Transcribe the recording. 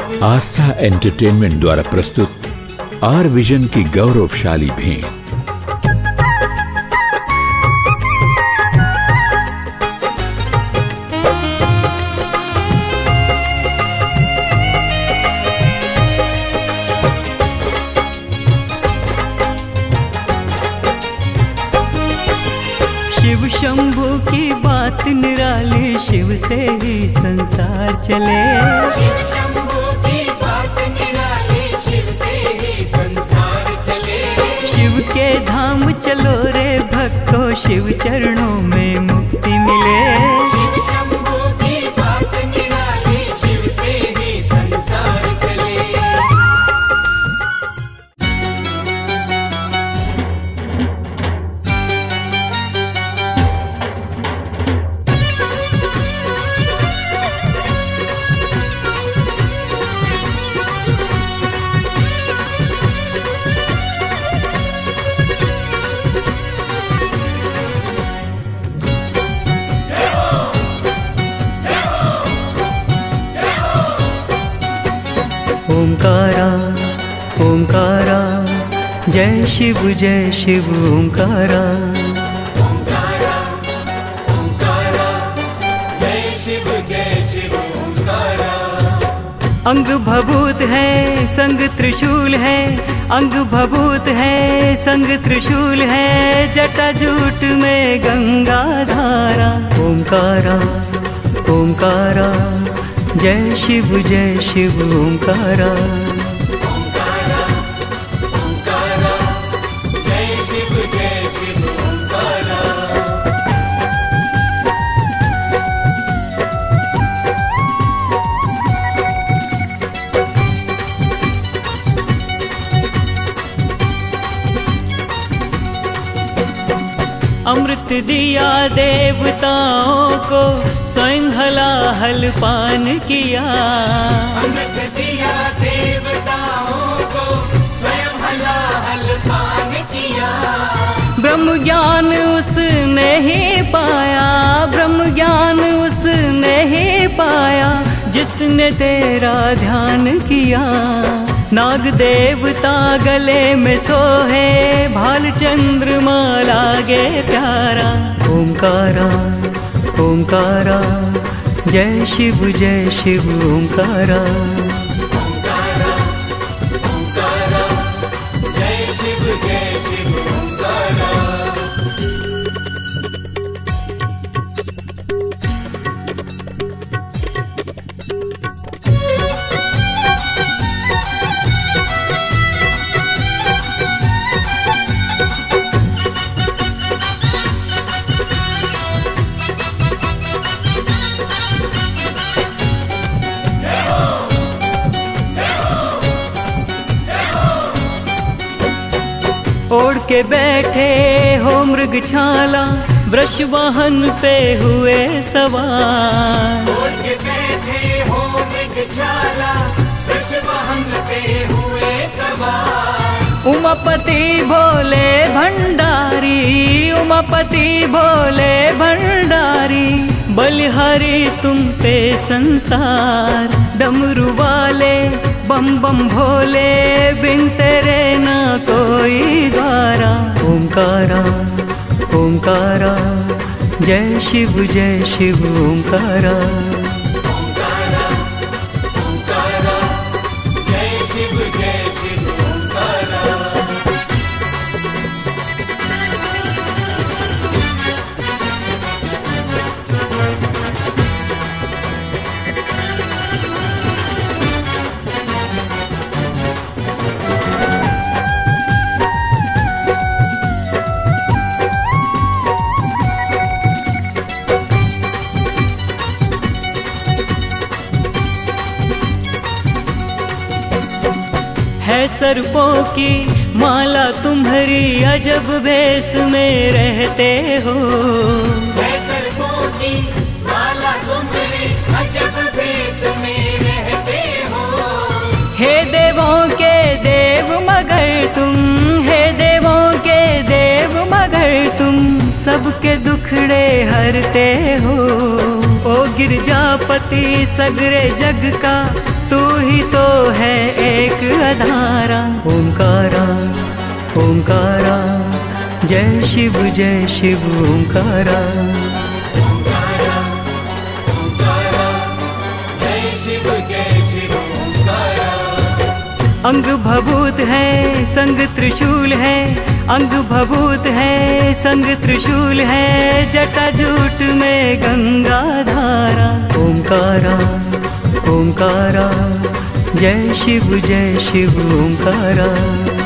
आस्था entertainment द्वारा प्रस्तुत are vision की गौरवशाली भेंट। शिव शंभू की बात निराली, शिव से ही संसार चले। शिव शंभू की बात निराली, शिव से ही संसार चले। शिव के धाम चलो रे भक्तों, शिव चरणों में मुक्ति मिले। शिव शंभू की बात निराली, शिव से ही संसार चले। ओंकारा ओंकारा, जय शिव ओंकारा। ओंकारा ओंकारा, जय शिव ओंकारा। अंग भभूत है संग त्रिशूल है, अंग भभूत है संग त्रिशूल है, जटाजूट में गंगा धारा। ओंकारा ओंकारा, जय शिव ओंकारा। ओंकारा ओंकारा, जय शिव ओंकारा। अमृत दिया देवताओं को, स्वयं हलाहल पान किया। अमृत दिया देवताओं को, स्वयं हलाहल पान किया। ब्रह्म ज्ञान उसने ही पाया, ब्रह्म ज्ञान उसने ही पाया, जिसने तेरा ध्यान किया। नाग देवता गले में सोहे, भाल चंद्रमा लागे प्यारा। ओंकारा ओंकारा, जय शिव ओंकारा। ओंकारा ओंकारा, जय शिव ओंकारा। ओढ़ के बैठे हो मृगछाला, वृष वाहन पे हुए सवार। ओढ़ के बैठे हो मृगछाला, वृष वाहन पे हुए सवार। उमापति भोले भंडारी, उमापति भोले भंडारी, बलिहारी तुम पे संसार। डमरू वाले बम बम भोले, बिन तेरे ना कोई द्वारा। ओंकारा ओंकारा, जय शिव ओंकारा। ओंकारा ओंकारा, जय शिव ओंकारा। है सर्पों की माला तुम्हारी, अजब भेष में रहते हो। है सर्पों की माला तुम्हारी, अजब भेष में रहते हो। हे देवों के देव मगर तुम, हे देवों के देव मगर तुम, सबके दुखड़े हरते हो। ओ गिरजापति सगरे जग का, तू ही तो है एक अधारा। ओंकारा ओंकारा जय शिव ओंकारा। अंग भभूत है संग त्रिशूल है, अंग भभूत है संग त्रिशूल है, जटाजूट में गंगा धारा। ओंकारा ओंकारा जय शिव ओंकारा।